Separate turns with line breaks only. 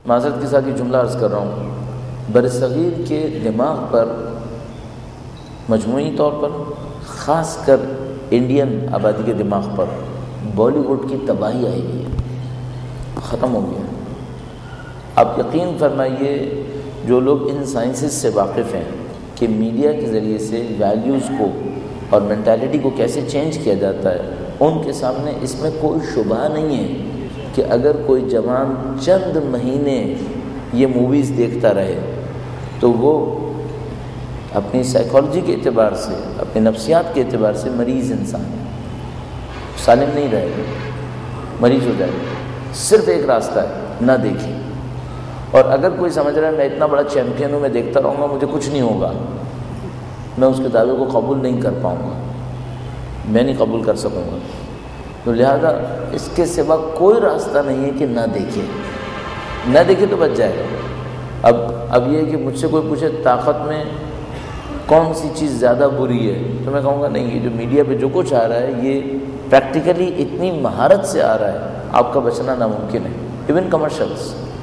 معذرت کے ساتھ یہ جملہ عرض کر رہا ہوں، برصغیر کے دماغ پر مجموعی طور پر، خاص کر انڈین آبادی کے دماغ پر بالی ووڈ کی تباہی آئی ہوئی ہے، ختم ہو گیا۔ آپ یقین فرمائیے جو لوگ ان سائنسز سے واقف ہیں کہ میڈیا کے ذریعے سے ویلیوز کو اور مینٹالٹی کو کیسے چینج کیا جاتا ہے، ان کے سامنے اس میں کوئی شبہ نہیں ہے کہ اگر کوئی جوان چند مہینے یہ موویز دیکھتا رہے تو وہ اپنی سائیکالوجی کے اعتبار سے، اپنے نفسیات کے اعتبار سے مریض انسان ہے، سالم نہیں رہے گا، مریض ہو جائے گا۔ صرف ایک راستہ ہے، نہ دیکھیں۔ اور اگر کوئی سمجھ رہا ہے میں اتنا بڑا چیمپئن ہوں، میں دیکھتا رہوں گا مجھے کچھ نہیں ہوگا، میں اس کے دعوے کو قبول نہیں کر پاؤں گا، میں نہیں قبول کر سکوں گا، تو لہذا اس کے سوا کوئی راستہ نہیں ہے کہ نہ دیکھے، نہ دیکھے تو بچ جائے گا۔ اب یہ ہے کہ مجھ سے کوئی پوچھے طاقت میں کون سی چیز زیادہ بری ہے، تو میں کہوں گا نہیں، یہ جو میڈیا پہ جو کچھ آ رہا ہے یہ پریکٹیکلی اتنی مہارت سے آ رہا ہے، آپ کا بچنا ناممکن ہے، ایون کمرشلز۔